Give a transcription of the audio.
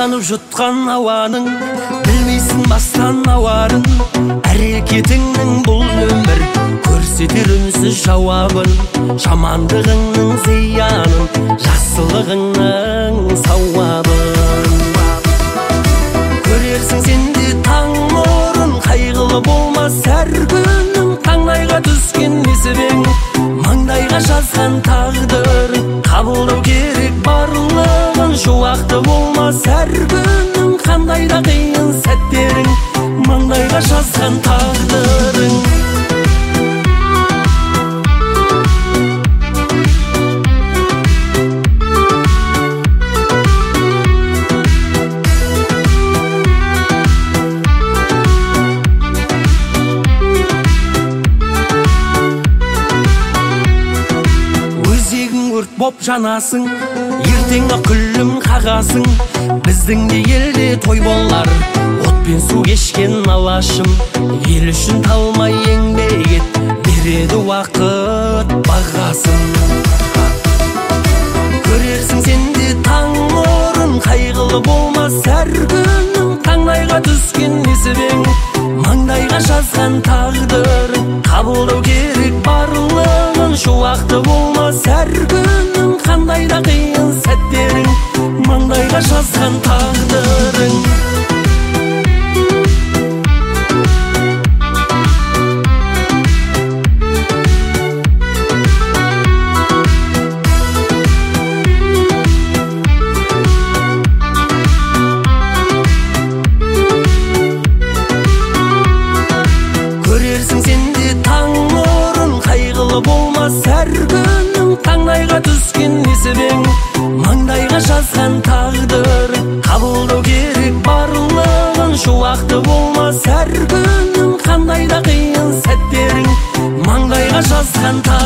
жанып жұтқан ауаның, білмейсің бастан ауарын. Әрекетіңнің бұл өмір көрсетер үнсіз жауабын. Жамандығыңның зиянын, жақсылығыңның сауабын. Көрерсің сенде таң нұрын, қайғылы болмас әр күнің. Таңдайға түскен несібең, маңдайға жазған тағдырың. Қабылдау керек барлығын, шуақты болмас әр күнің. Қандай да қиын сәттерің, маңдайға жазған тағдырың. Боп жанасың, ертеңі күлім қағасың. Біздің де елде той болар, отпен су кешкен алашым. Ел үшін талмай еңбек ет, береді уақыт бағасын. Көрерсің сенде таң нұрын, қайғылы болмас әр күнің. Таңдайға түскен несібең, маңдайға жазған тағдырың. Қабылдау керек барлығын, шуақты болмас әр күнің. Қандай да қиын сәттерің, маңдайға жазған тағдырың. Көрерсің сенде таң нұрын, қайғылы болмас әр күнің. Таңдайға түскен несібең, маңдайға жазған тағдырың. Қабылдау керек барлығын, шуақты болмас әр күнің. Қандай да қиын сәттерің, маңдайға жазған тағдырың.